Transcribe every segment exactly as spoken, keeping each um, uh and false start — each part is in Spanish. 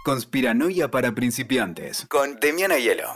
Conspiranoia para principiantes, con Demiana Hielo.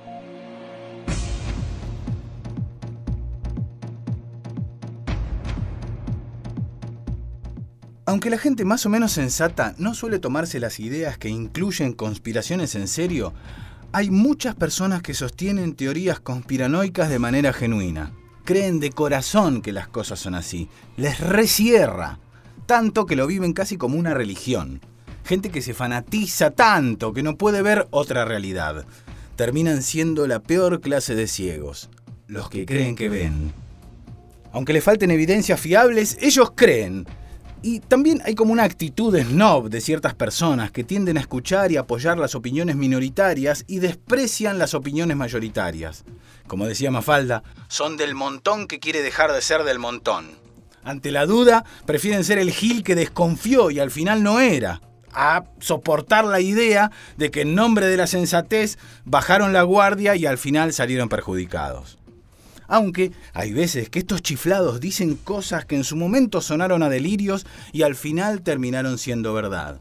Aunque la gente más o menos sensata no suele tomarse las ideas que incluyen conspiraciones en serio, hay muchas personas que sostienen teorías conspiranoicas de manera genuina. Creen de corazón que las cosas son así. Les recierra, tanto que lo viven casi como una religión. Gente que se fanatiza tanto que no puede ver otra realidad. Terminan siendo la peor clase de ciegos, los que creen que ven. Aunque les falten evidencias fiables, ellos creen. Y también hay como una actitud snob de ciertas personas que tienden a escuchar y apoyar las opiniones minoritarias y desprecian las opiniones mayoritarias. Como decía Mafalda, son del montón que quiere dejar de ser del montón. Ante la duda, prefieren ser el gil que desconfió y al final no era, a soportar la idea de que en nombre de la sensatez bajaron la guardia y al final salieron perjudicados. Aunque hay veces que estos chiflados dicen cosas que en su momento sonaron a delirios y al final terminaron siendo verdad.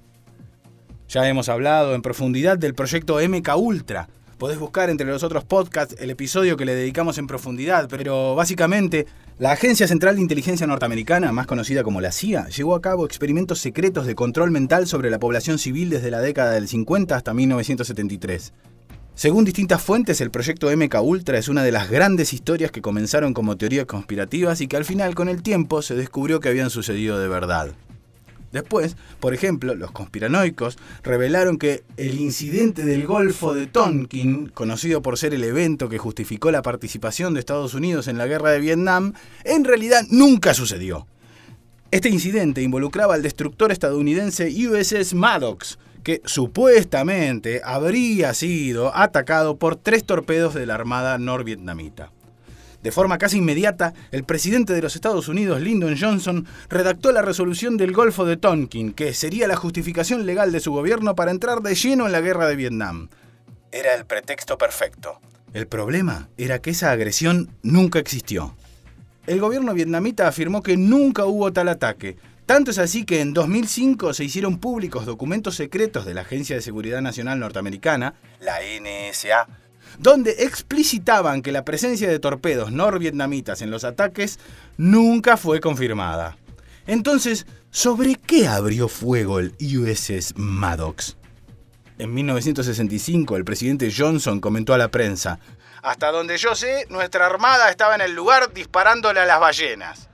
Ya hemos hablado en profundidad del proyecto M K Ultra. Podés buscar entre los otros podcasts el episodio que le dedicamos en profundidad, pero básicamente la Agencia Central de Inteligencia Norteamericana, más conocida como la C I A, llevó a cabo experimentos secretos de control mental sobre la población civil desde la década del cincuenta hasta mil novecientos setenta y tres. Según distintas fuentes, el proyecto M K Ultra es una de las grandes historias que comenzaron como teorías conspirativas y que al final, con el tiempo, se descubrió que habían sucedido de verdad. Después, por ejemplo, los conspiranoicos revelaron que el incidente del Golfo de Tonkin, conocido por ser el evento que justificó la participación de Estados Unidos en la guerra de Vietnam, en realidad nunca sucedió. Este incidente involucraba al destructor estadounidense U S S Maddox, que supuestamente habría sido atacado por tres torpedos de la Armada norvietnamita. De forma casi inmediata, el presidente de los Estados Unidos, Lyndon Johnson, redactó la resolución del Golfo de Tonkin, que sería la justificación legal de su gobierno para entrar de lleno en la guerra de Vietnam. Era el pretexto perfecto. El problema era que esa agresión nunca existió. El gobierno vietnamita afirmó que nunca hubo tal ataque. Tanto es así que en dos mil cinco se hicieron públicos documentos secretos de la Agencia de Seguridad Nacional Norteamericana, la N S A, donde explicitaban que la presencia de torpedos norvietnamitas en los ataques nunca fue confirmada. Entonces, ¿sobre qué abrió fuego el U S S Maddox? En mil novecientos sesenta y cinco, el presidente Johnson comentó a la prensa: «Hasta donde yo sé, nuestra armada estaba en el lugar disparándole a las ballenas».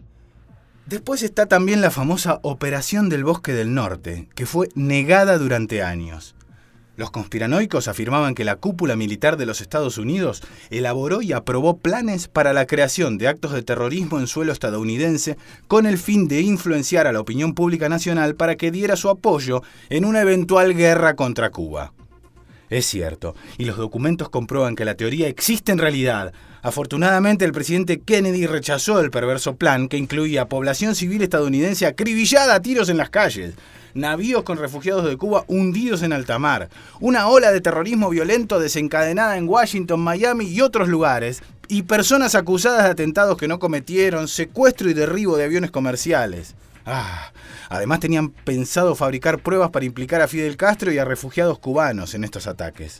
Después está también la famosa Operación del Bosque del Norte, que fue negada durante años. Los conspiranoicos afirmaban que la cúpula militar de los Estados Unidos elaboró y aprobó planes para la creación de actos de terrorismo en suelo estadounidense con el fin de influenciar a la opinión pública nacional para que diera su apoyo en una eventual guerra contra Cuba. Es cierto, y los documentos comprueban que la teoría existe en realidad. Afortunadamente, el presidente Kennedy rechazó el perverso plan que incluía población civil estadounidense acribillada a tiros en las calles, navíos con refugiados de Cuba hundidos en alta mar, una ola de terrorismo violento desencadenada en Washington, Miami y otros lugares, y personas acusadas de atentados que no cometieron, secuestro y derribo de aviones comerciales. Ah, además tenían pensado fabricar pruebas para implicar a Fidel Castro y a refugiados cubanos en estos ataques.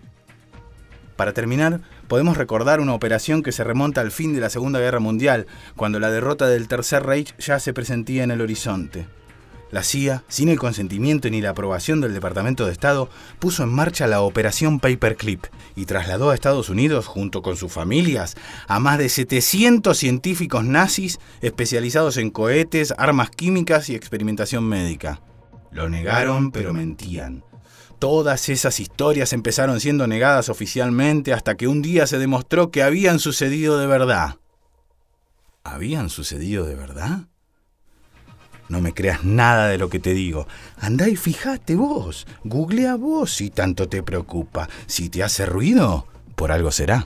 Para terminar, podemos recordar una operación que se remonta al fin de la Segunda Guerra Mundial, cuando la derrota del Tercer Reich ya se presentía en el horizonte. La C I A, sin el consentimiento ni la aprobación del Departamento de Estado, puso en marcha la Operación Paperclip y trasladó a Estados Unidos, junto con sus familias, a más de setecientos científicos nazis especializados en cohetes, armas químicas y experimentación médica. Lo negaron, pero mentían. Todas esas historias empezaron siendo negadas oficialmente hasta que un día se demostró que habían sucedido de verdad. ¿Habían sucedido de verdad? No me creas nada de lo que te digo. Andá y fíjate vos. Googlea vos si tanto te preocupa. Si te hace ruido, por algo será.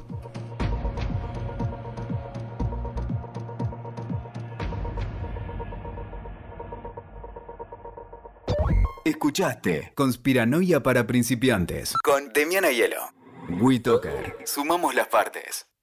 Escuchaste Conspiranoia para principiantes, con Demiana Hielo. WeToker. Sumamos las partes.